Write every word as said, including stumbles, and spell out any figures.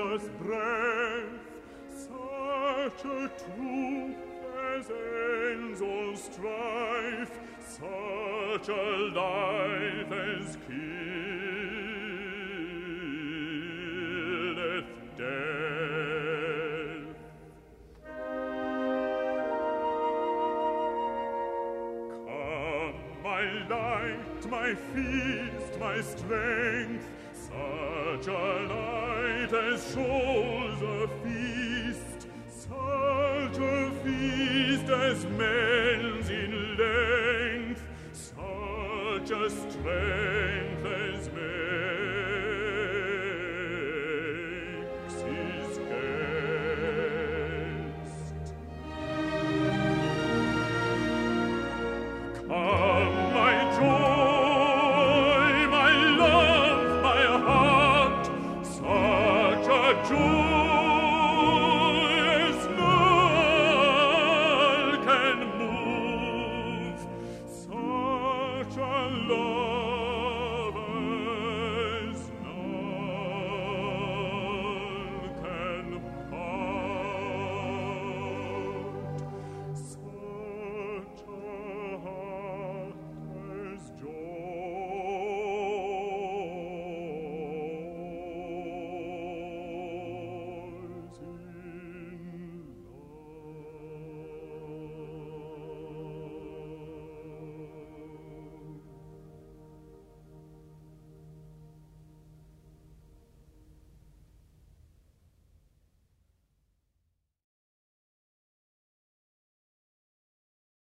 endless breath, such a truth as ends all strife, such a life as killeth death. Come, my light, my feast, my strength, such a light as shows a feast, such a feast as mends in length, such a strength as mends